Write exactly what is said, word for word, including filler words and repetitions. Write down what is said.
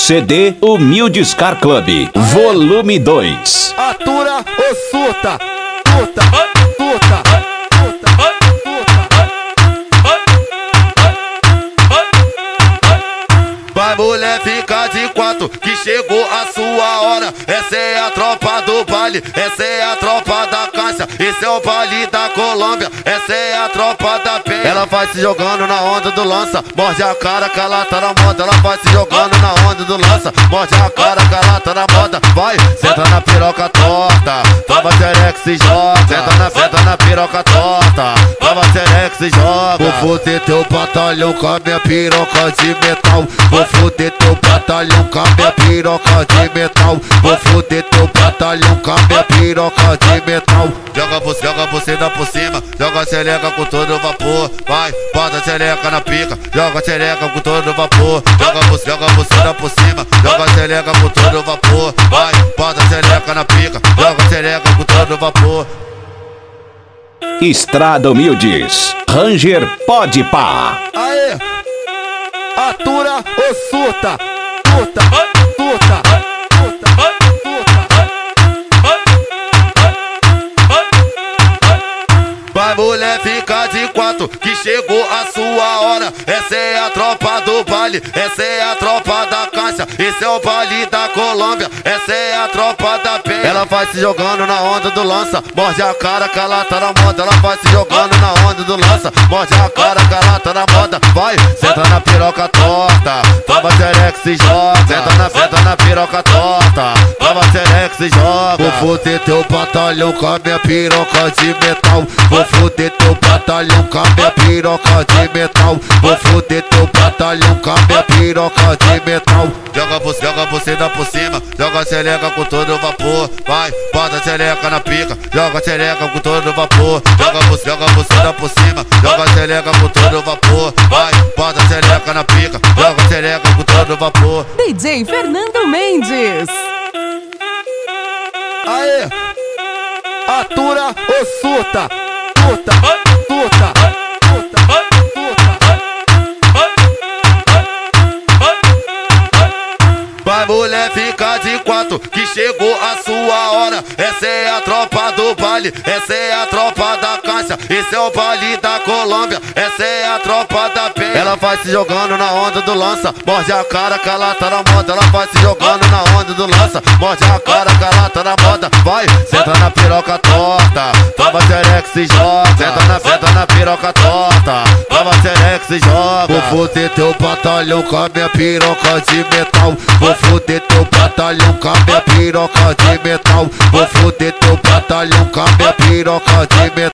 C D Humildes Car Club, volume dois. Atura ou surta, surta, surta, surta, surta. Vai mulher, fica de quatro, que chegou a sua hora. Essa é a tropa do baile, essa é a tropa da caixa, esse é o baile da Colômbia, essa é a tropa da penha. Ela vai se jogando na onda do lança, morde a cara que ela tá na moda. Ela vai se jogando na onda do lança, morde a cara que ela tá na moda. Vai, senta na piroca torta, toma xereca e se joga. Senta na, senta na piroca torta, toma xereca e se joga. Vou foder teu batalhão com a minha piroca de metal. Vou foder teu batalhão com a minha piroca de metal. Vou foder teu batalhão com a minha piroca de metal. Joga você, joga você dá por cima, joga a xereca com todo vapor. Vai, bota a xereca na pica, joga a xereca com todo vapor. Joga você, joga você dá por cima, joga a xereca com todo vapor. Vai, bota a xereca na pica, joga a xereca com todo vapor. Estrada Humildes, Ranger Pode Pá. Aê, atura ou surta, surta, surta, surta, surta. Vai mulher, fica de quatro, que chegou a sua hora. Essa é a tropa do baile, essa é a tropa da caixa, esse é o baile da Colômbia, essa é a tropa da penha. Ela vai se jogando na onda do lança, morde a cara que ela tá na moda. Ela vai se jogando na onda do lança, morde a cara que ela tá na moda. Vai, senta na piroca torta, toma xereca e se joga. Senta na, senta na piroca torta, toma xereca e se joga. Vou foder teu batalhão com a minha piroca de metal. Vou foder teu batalhão com a minha piroca de metal. Vou foder teu batalhão com a minha piroca de metal. Joga você, joga você dá por cima, joga a xereca com todo vapor. Vai, bota a xereca na pica, joga a xereca com todo vapor. Joga você, joga você dá por cima, joga a xereca com todo vapor. Vai, bota a xereca na pica, joga a xereca com todo vapor. D J Fernando Mendes. Aê, atura ou surta, surta, surta, surta, surta. Vai mulher, fica de quatro, que chegou a sua hora. Essa é a tropa do baile, essa é a tropa da caixa, esse é o baile da Colômbia, essa é a tropa da penha. Ela vai se jogando na onda do lança, morde a cara que ela tá na moda. Ela vai se jogando na onda do lança, morde a cara que ela tá na moda. Vai, senta na piroca torta, toma xereca e se joga. Senta na, senta na piroca torta, toma xereca e se joga. Vou foder teu batalhão com a minha piroca de metal. Vou foder teu batalhão com a minha piroca de metal. Vou foder teu batalhão com a minha piroca de metal.